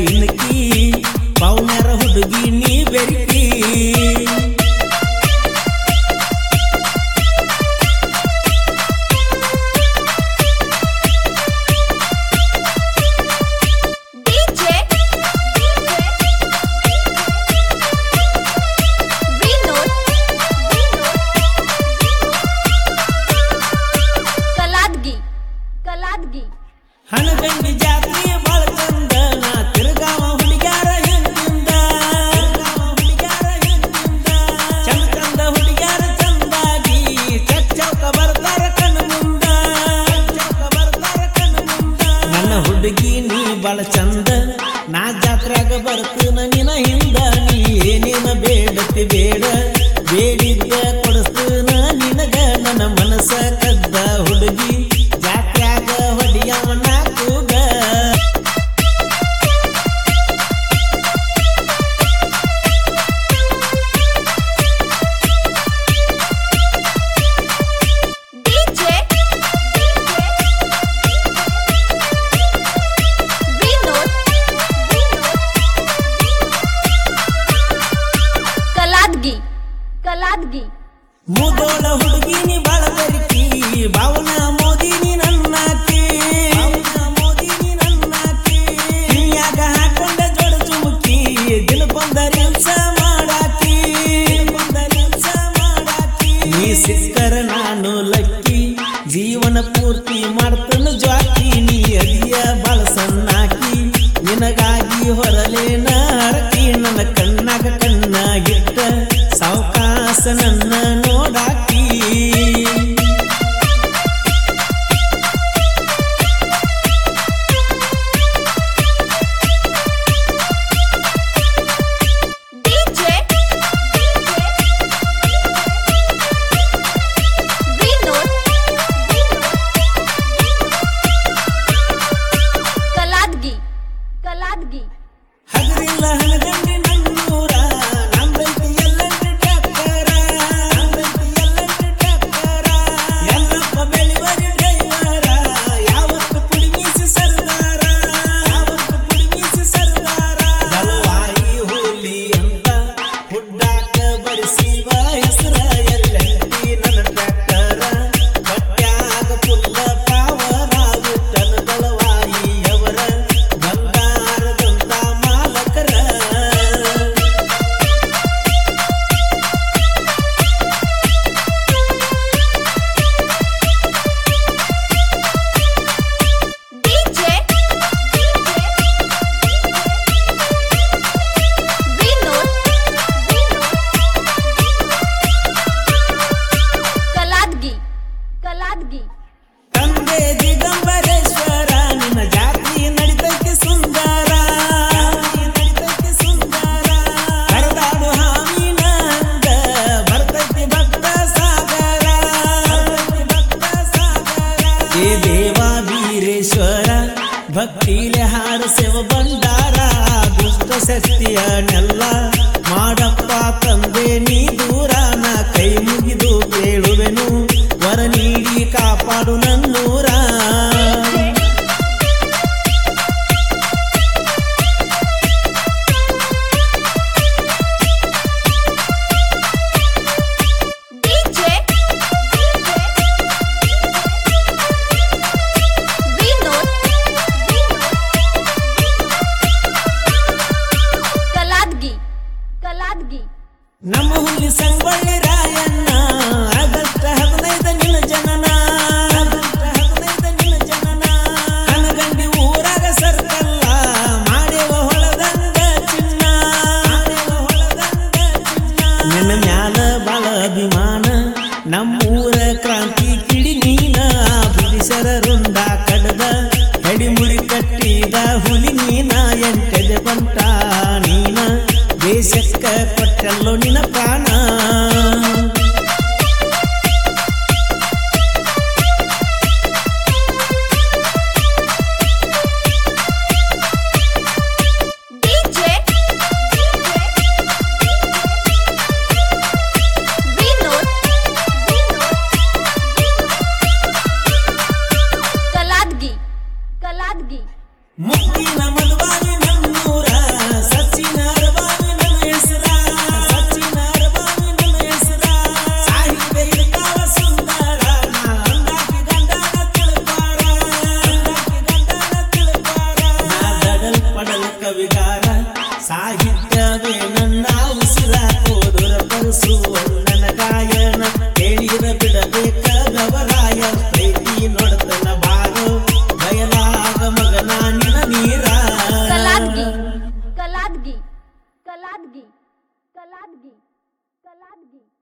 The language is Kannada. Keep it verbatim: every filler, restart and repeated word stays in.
ಇನ್ಕಿ ಪೌನ್ಯಾರ ಹುಡುಗಿ ನೀ ಬೆರಿಕಿ ಹಣಗಂಡಿ ಜಾತ್ರೆ ಬಾಳ ಚಂದ ನಾ ತಿರುಗಾವ ಹುಡುಗ್ಯಾರ ಹಿಂದಿಂದ ಹುಡುಗ್ಯಾರ ಹಿಂದಿಂದ ಚಂದ ಚಂದ ಹುಡುಗ್ಯಾರ ಚಂದಾಗಿ ಚಚ್ಚೌಕ ಬರ್ತಾರ ಕಣ್ಣು ಮುಂದ ಚಚ್ಚೌಕ ಬರ್ತಾರ ಕಣ್ಣು ಮುಂದ ನನ್ನ ಹುಡುಗಿ ನೀ ಬಾಳ ಚಂದ ನಾ ಜಾತ್ರೆಯಾಗ ಬರ್ತನ ನಿನ ಹಿಂದ ನೀ ಏನೇನ ಬೇಡತಿ ಬೇಡ ಬೇಡಿದ್ದ ಕೊಡಿಸ್ತನ ನಿನಗ ನನ್ನ ಮನಸ್ಸ ಕದ್ದ ಹುಡುಗಿ ಜಾತ್ರೆಯಾಗ ಹೊಡಿಯವನ ಕೂಗ ಕಲಾದ್ಗಿ ಕಲಾದ್ಗಿ ಮುದೋಳ ಹುಡುಗಿ ನೀ ಬಾಳ ಬೆರಿಕಿ ಬಾವನ ಮೋದಿನಿ ನನ್ನಾಕಿ ಬಾವನ ಮೋದಿನಿ ನನ್ನಾಕಿ ಕಿವಿಯಾಗ ಹಾಕೊಂಡ ಜೋಡ ಚುಮುಕಿ ದಿನ ಬಂದ ರೀಲ್ಸ ಮಾಡಾಕಿ ಬಂದ ರೀಲ್ಸ ಮಾಡಾಕಿ ನೀ ಸಿಕ್ಕರ ನಾನು ಲಕ್ಕಿ ಜೀವನ ಪೂರ್ತಿ ಮಾಡ್ತನ ಜ್ವಾಕಿ ನೀ ಅದಿಯ ಬಾಳ ಸಣ್ಣಾಕಿ ನಿನಗಾಗಿ ಹೊರಲೇನ ಹರಕಿ ನನ್ನ ಕಣ್ಣಾಗ ಕಣ್ಣಾಗಿಟ್ಟ ಸಾವಕಾಶ ನನ್ನ ನೋಡಾಕಿ ಕಲಾದ್ಗಿ ಕಲಾದ್ಗಿ ಹಗರಿಲ್ಲ ಹಣಗಂಡಿ ನನ್ನೂರ ನಂದೈತಿ ಎಲ್ಲಂಟಿ ಟ್ಯಾಕ್ಟರ ನಂದೈತಿ ಎಲ್ಲಂಟಿ ಟ್ಯಾಕ್ಟರ ಎಲ್ಲಪ್ಪ ಬೆಳಿವರಿ ಡ್ರೈವರ ಯಾವತ್ತು ಕುಡಿಮಿಸಿ ಸರ್ದಾರ ಯಾವತ್ತು ಕುಡಿಮಿಸಿ ಸರ್ದಾರ ದಳವಾಯಿ ಹುಲಿ ಅಂತ ಹುಡ್ಡಾಕ ಬಡಿಸಿವ ಹೆಸರ ಎಲ್ಲಂಟಿ ನನ್ನ ಟ್ಯಾಕ್ಟರ ಬಟ್ಯಾಗ ಪುಲ್ಲ ಪಾವರ ವಿಠಲ ದಳವಾಯಿಯವರ ಬಂಗಾರದಂತ ಮಾಲಕರ ಡಿಜೆ ವಿನೋದ್ ಕಲಾದ್ಗಿ ಕಲಾದ್ಗಿ ತಂದೆ ದಿಗಂಬರೇಶ್ವರ ನಿನ್ನ ಜಾತಿ ನಡಿತೈತಿ ಸುಂದರ ನಡಿತೈತಿ ಸುಂದರ ಕರದಾಡು ಹಾವಿನ ಹಂಗ ಬರ್ತೈತಿ ಭಕ್ತ ಸಾಗರ ಬರ್ತೈತಿ ಭಕ್ತ ಸಾಗರ ಏ ದೇವ ವೀರೇಶ್ವರ ಭಕ್ತಿಲೆ ಹಾರಸೆವ ಬಂಡಾರ ದುಷ್ಟ ಶಕ್ತಿಯನ್ನೆಲ್ಲ ಮಾಡಪ್ಪ ತಂದೆ ನೀ ದೂರ ನಾ ಕೈ ಮುಗಿದು ಕೇಳುವೆನು ವರ ನೀಡಿ ಕಾಪಾಡು ನನ್ನೂರ ಡಿಜೆ ವಿನೋದ್ ಕಲಾದ್ಗಿ ಕಲಾದ್ಗಿ ನಮ್ಮ ಹುಲಿ ಸಂಗೊಳ್ಳಿ ರಾಯಣ್ಣ ಆಗಸ್ಟ್ ಹದಿನೈದು ನಿನ್ನ ಜನನ ಆಗಸ್ಟ್ ಹದಿನೈದು ನಿನ್ನ ಜನನ ಹನಗಂಡಿ ಊರಾಗ ಸರ್ಕಲ್ಲ ಮಾಡೆವ ಹೊಳದಂಗ ಚಿನ್ನ ಮಾಡೆವ ಹೊಳದಂಗ ಚಿನ್ನ ನಿನ್ನ ಮ್ಯಾಲ ಬಾಳ ಅಭಿಮಾನ ನಮ್ಮೂರ ಕ್ರಾಂತಿ ಕಿಡಿ ನೀನ ಬ್ರಿಟಿಷರ ರುಂಡ ಕಡದ ಹಡಿಮುಡಿ ಕಟ್ಟಿದ ಹುಲಿ ನೀನ ಎಂಟೆದೆ ಬಂಟ ನೀನ ದೇಶಕ್ಕ ಕೊಟ್ಟಲ್ಲೋ ನಿನ್ನ ಪ್ರಾಣ ಡಿಜೆ ವಿನೋದ್ ಕಲಾದ್ಗಿ ಕಲಾದ್ಗಿ ಮುತ್ತಿನ ಮಧುವಾರಿ ನನ್ನೂರ कलादगी कलादगी कलादगी